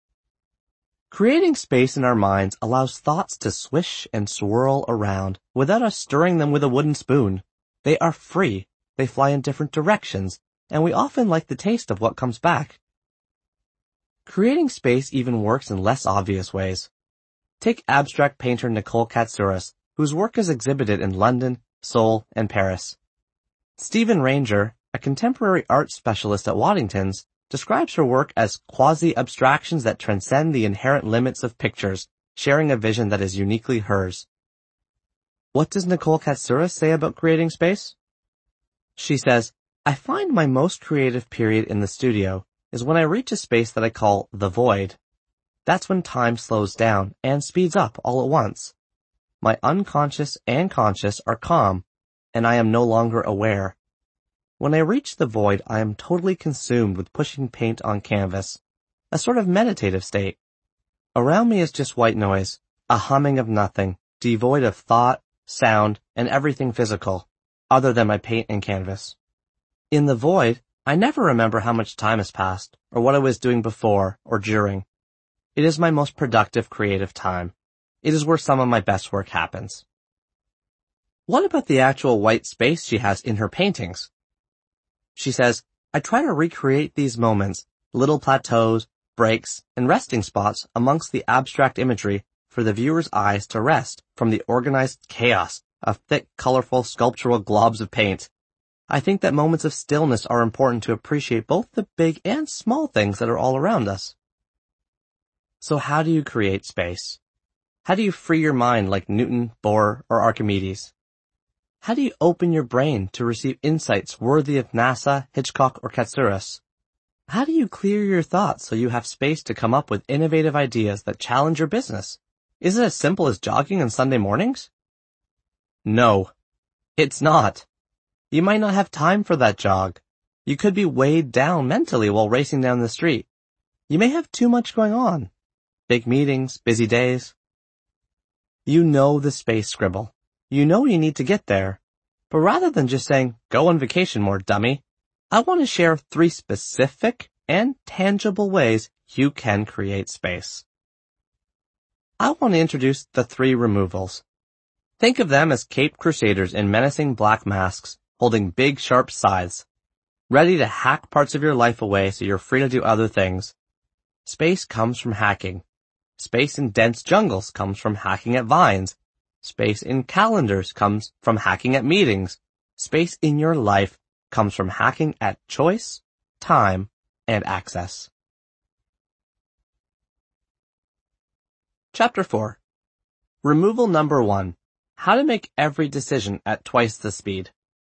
Creating space in our minds allows thoughts to swish and swirl around without us stirring them with a wooden spoon. They are free, they fly in different directions, and we often like the taste of what comes back. Creating space even works in less obvious ways. Take abstract painter Nicole Katsouras, whose work is exhibited in London, Seoul, and Paris. Stephen Ranger, a contemporary art specialist at Waddington's, describes her work as quasi-abstractions that transcend the inherent limits of pictures, sharing a vision that is uniquely hers. What does Nicole Katsouras say about creating space? She says, "I find my most creative period in the studio is when I reach a space that I call the void. That's when time slows down and speeds up all at once. My unconscious and conscious are calm, and I am no longer aware. When I reach the void, I am totally consumed with pushing paint on canvas, a sort of meditative state. Around me is just white noise, a humming of nothing, devoid of thought, sound, and everything physical, other than my paint and canvas. In the void, I never remember how much time has passed, or what I was doing before or during. It is my most productive creative time. It is where some of my best work happens." What about the actual white space she has in her paintings? She says, "I try to recreate these moments, little plateaus, breaks, and resting spots amongst the abstract imagery for the viewer's eyes to rest from the organized chaos of thick, colorful, sculptural globs of paint. I think that moments of stillness are important to appreciate both the big and small things that are all around us." So how do you create space? How do you free your mind like Newton, Bohr, or Archimedes? How do you open your brain to receive insights worthy of NASA, Hitchcock, or Katsouras? How do you clear your thoughts so you have space to come up with innovative ideas that challenge your business? Is it as simple as jogging on Sunday mornings? No, it's not. You might not have time for that jog. You could be weighed down mentally while racing down the street. You may have too much going on. Big meetings, busy days. You know the space scribble. You know you need to get there. But rather than just saying, "Go on vacation more, dummy," I want to share three specific and tangible ways you can create space. I want to introduce the three removals. Think of them as caped crusaders in menacing black masks, holding big sharp scythes, ready to hack parts of your life away so you're free to do other things. Space comes from hacking. Space in dense jungles comes from hacking at vines. Space in calendars comes from hacking at meetings. Space in your life comes from hacking at choice, time, and access. Chapter four. Removal number one. How to make every decision at twice the speed.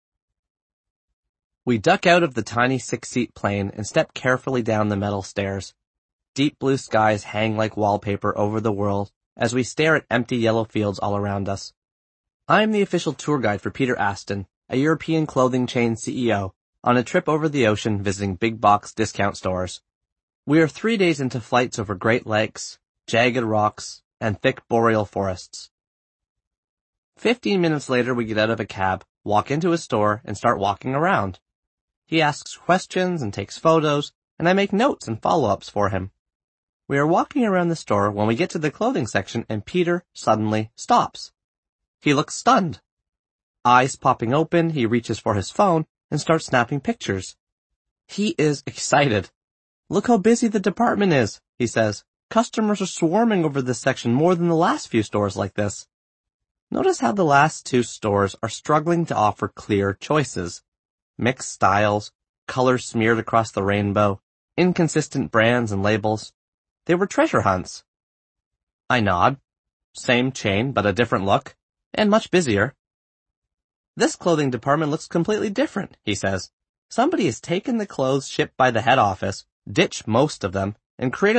We duck out of the tiny six-seat plane and step carefully down the metal stairs. Deep blue skies hang like wallpaper over the world as we stare at empty yellow fields all around us. I am the official tour guide for Peter Aston, a European clothing chain C E O, on a trip over the ocean visiting big box discount stores. We are three days into flights over Great Lakes, jagged rocks, and thick boreal forests. Fifteen minutes later we get out of a cab, walk into a store, and start walking around. He asks questions and takes photos, and I make notes and follow-ups for him. We are walking around the store when we get to the clothing section and Peter suddenly stops. He looks stunned. Eyes popping open, he reaches for his phone and starts snapping pictures. He is excited. "Look how busy the department is," he says. "Customers are swarming over this section more than the last few stores like this." Notice how the last two stores are struggling to offer clear choices. Mixed styles, colors smeared across the rainbow, inconsistent brands and labels. They were treasure hunts. I nod. Same chain, but a different look. And much busier. This clothing department looks completely different, he says. Somebody has taken the clothes shipped by the head office, ditched most of them, and created